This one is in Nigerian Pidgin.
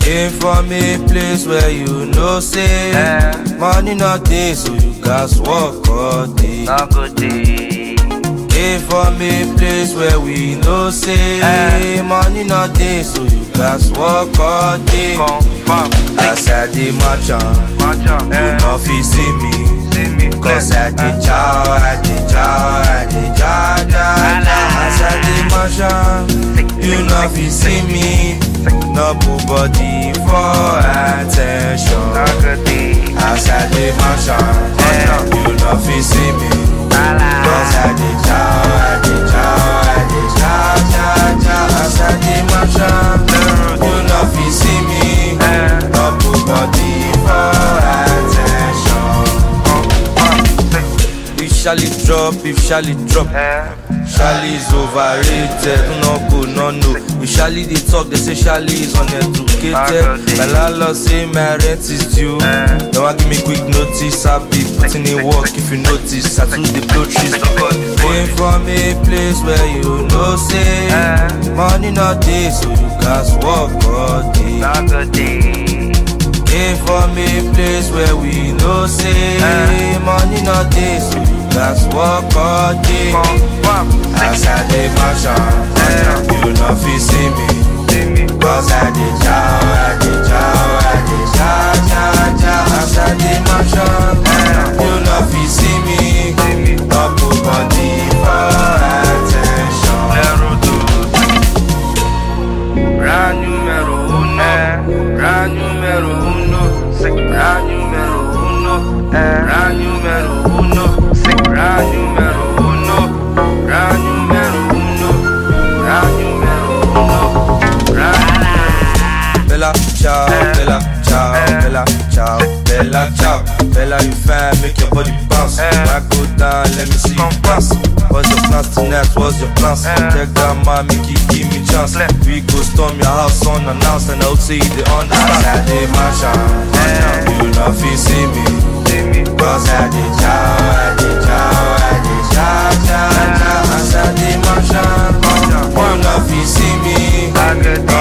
Came from a place where you know say money not day, so you guys work all day. Not good day. Came from a place where we know say money not day, so you guys work all day. As I dey march on, you know fi see me. Cause I dey chow, I dey chow, I dey chow, chow, chow. As I dey march on, you know fi see me. No put body for attention. As I dey march on, you know fi see me. Cause I dey chow, I dey chow, I dey chow, chow, chow. As I dey march on, you know fi see me. No put body for attention. If Charlie drop, Charlie is overrated, no go, no no. If Charlie they talk, they say Charlie is uneducated. My landlord say my rent is due. Now I give me quick notice, I'll be putting in work if you notice. I took the blow trees, came from a place where you know say money not day, so you guys work all day. Came from a place where we know say money not day, so you guys work all day. As I dey march on, you know fi see me. Cause I dey chow, I dey chow, I dey chow, chow, chow. As I dey march on, you know fi see me. No put body for attention. Brand numero uno, brand numero uno, brand numero uno, brand numero uno, brand numero uno, brand numero uno, brand numero uno, Bella ciao, bella ciao, bella ciao, bella ciao. Bella you fine, make your body bounce. When I go down, let me see you bounce. What's your plans tonight? What's your plans? Check that man, make it give me chance. We go storm your house unannounced, and I'll say they understand. As I dey march on, you know fi see me. Cause I dey chow, I dey chow, I dey chow, chow, chow. As I dey march on, you know fi see me.